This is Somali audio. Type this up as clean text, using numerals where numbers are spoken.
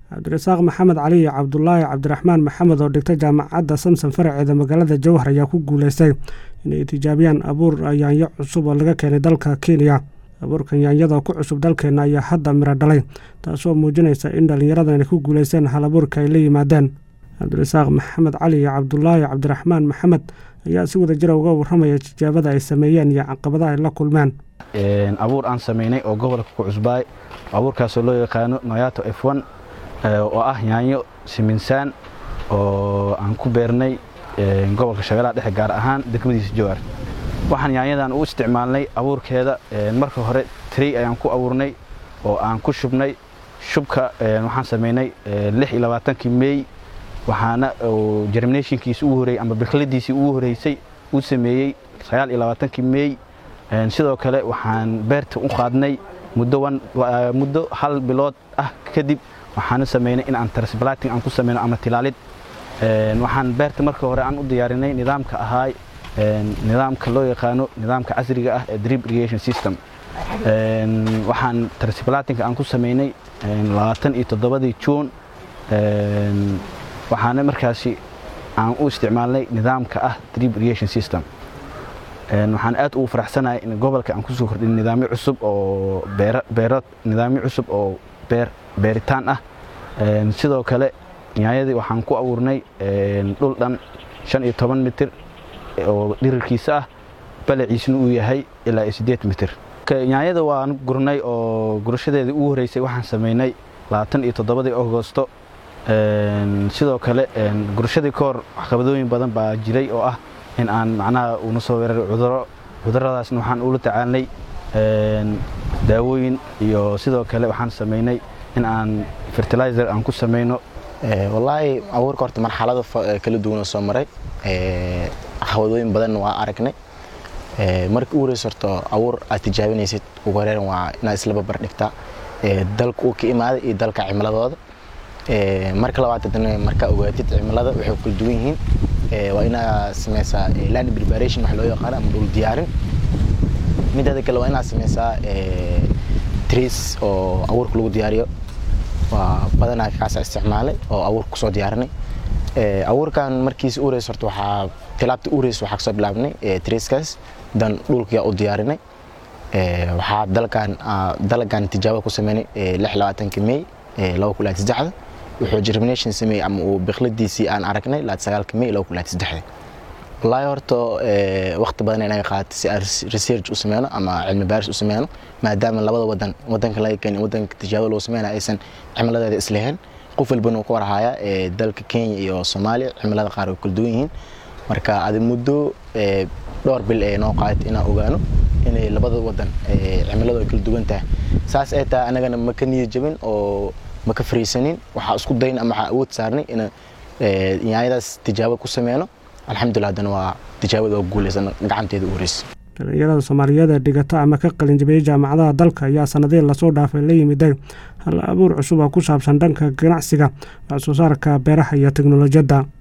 cabdirasaaq maxamed cali iyo cabdulaahi cabdiraxmaan maxamed oo dhigtay jaamacadda samsan faraceeda magaalada jowhar ayaa ku guuleystay inay tijaabiyaan abuur yaanyo cusub oo laga keenay dalka Kenya. abuurkan yaanyada ku cusub dalkeena ayaa hadda miro dhalay, taasoo muujinaysa in dhalinyarada ay ku guuleysteen hal abuurka ay la yimaadeen. cabdirasaaq maxamed cali iyo cabdulaahi cabdiraxmaan maxamed ayaa si wada jir uga warramaya tijaabada ay sameeyeen iyo caqabadaha ay la kulmeen. abuur aan sameynay oo gobolka ku cusbay, abuurkaas oo loo yaqaan Noyato F1 oo ah yaanyo siminsaan oo aan ku beernay gobolka Shabeellaha Dhexe gaar ahaan degmadiisa Jowhar. waxaan yaanyadan u isticmaalnay abuurkeeda marka hore tray ayaan ku abuurnay oo aan ku shubnay shubka. waxaan sameynay 26 May waxaana germinationkiisa ugu horeeyay ama biqladiisa ugu horeysay uu sameeyay 29 May. sidoo kale waxaan beerta u qaadnay muddo hal bilood ah kadib waxaan sameynay in aan transplanting aan ku sameeyno ama tilaalid. waxaan beerta marka hore aan u diyaarinay nidaamka loo yaqaan nidaamka casriga ah ee drip irrigation system. waxaan transplanting aan ku sameynay 27 June. waxaana markaasi aan u isticmaalnay nidaamka ah drip irrigation system. waxaan aad ugu faraxsanahay in gobolka aan ku soo kordhin nidaamyo cusub oo nidaamyo cusub oo beeritaan ah. sidoo kale yaanyadii waxaan ku abuurnay dhul dhan 15 mitir oo dhirirkiisa ah, balaciisna uu yahay ilaa 8 mitir. yaanyada waan gurnay oo gurashadeedii ugu horeysay waxaan sameynay 27 Agoosto. sidoo kale gurashadii ka hor caqabadooyin badan baa jiray oo ah in aan macnaha una soo weeraray cuduradaasna waxaan ula tacaalnay daawooyin iyo sidoo kale waxaan sameynay in aan fertilizer aan ku sameyno. wallahi abuurka horta marxalado kala duwan oo soo maray caqabadooyin badan waa aragnay. markii ugu horeyso abuur aad tijaabinaysid ugu horeyn waa inaad isla barbar dhigtaa dalka uu ka imaaday iyo dalka cimiladooda. marka labaad marka ogaatid cimilada waxay ku duwan yihiin waa inaad sameysaa land preparation wax loo yaqaan ama dhul diyaarin. midda kale waa inaad sameysaa trees oo abuurka lagu diyaariyo. waa badanaa kaas isticmaalay oo abuurka soo diyaarinay. abuurkan markiis u horeeyay waxaa tilaabta u horeeyay waxaa soo bilaabnay treeskaas dan dhulka u diyaarinay. waxaa dalkan tijaabo ku sameynay 26 May 2023. wuxuu germination sameeyay ama uu biqladiisii aan aragnay 9 May 2023. wallahi horta waqti badan inay qaadatay si aan research u sameeyno ama cilmi baaris u sameeyno maadaama labada wadanka laga keenay wadanka tijaabo loo sameeyay aysan cimiladeeda islahayn. qof walba ku warhaya dalka Kenya iyo Soomaaliya cimilada qaar oo kala duwan yihiin. marka aad muddo dhowr bil ay noo qaadatay inaan ogaano inay labada wadan cimilada kala duwan tahay. saas ay tahay anagana ma ka niyad jabin oo ma ka fariisanin. waxa isku dayn ama awood saarnay in yaanyadaas tijaabo ku sameeyno. alxamdulillah hadana waa tijaabada oo guuleysan gacanteeda u horeysay. dhalinyarada Soomaaliyeed ee dhigata ama ka qalin jabiyay jaamacadaha dalka ayaa sanadihii la soo dhaafay la yimiday hal abuur cusub oo ku saabsan dhanka ganacsiga, wax soo saarka beeraha iyo teknoolajiyadda.